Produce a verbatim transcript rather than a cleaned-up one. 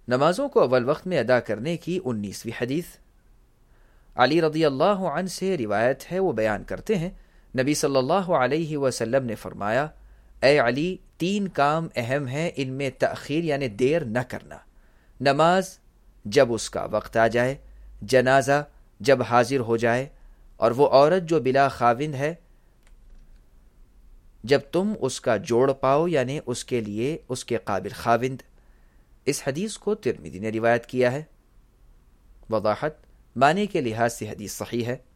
नमाजों को अव्वल वक्त में अदा करने की उन्नीसवीं हदीस। अली रज़ी अल्लाह अन्हु से रिवायत है, वो बयान करते हैं, नबी सल्लल्लाहु अलैहि वसल्लम ने फरमाया, ए अली, तीन काम अहम हैं, इनमें तअखीर यानी देर न करना। नमाज जब उसका वक्त आ जाए, जनाजा जब हाजिर हो जाए, और वो औरत जो बिला खाविंद है जब तुम उसका जोड़ पाओ यानी उसके लिए उसके काबिल खाविंद। इस हदीस को तिर्मिज़ी ने रिवायत किया है। वज़ाहत, माने के लिहाज से हदीस सही है।